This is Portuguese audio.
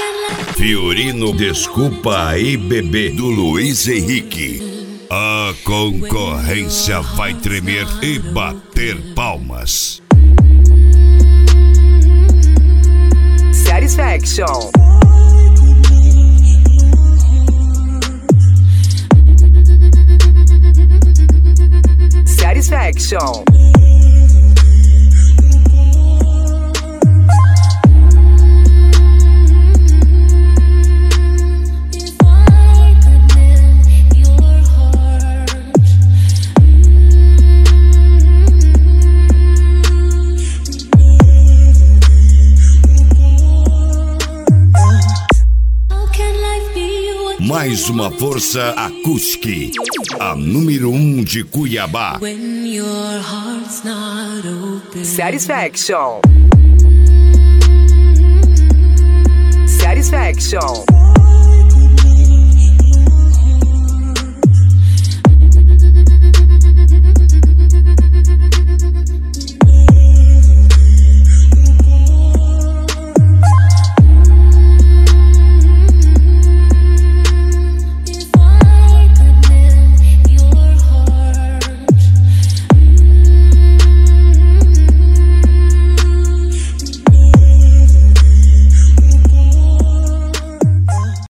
Fiorino Desculpa Aí Bebê, do Luiz Henrique. A concorrência vai tremer e bater palmas. Satisfaction. Satisfaction. Mais uma força acústica, a número 1 de Cuiabá. Satisfaction. Satisfaction.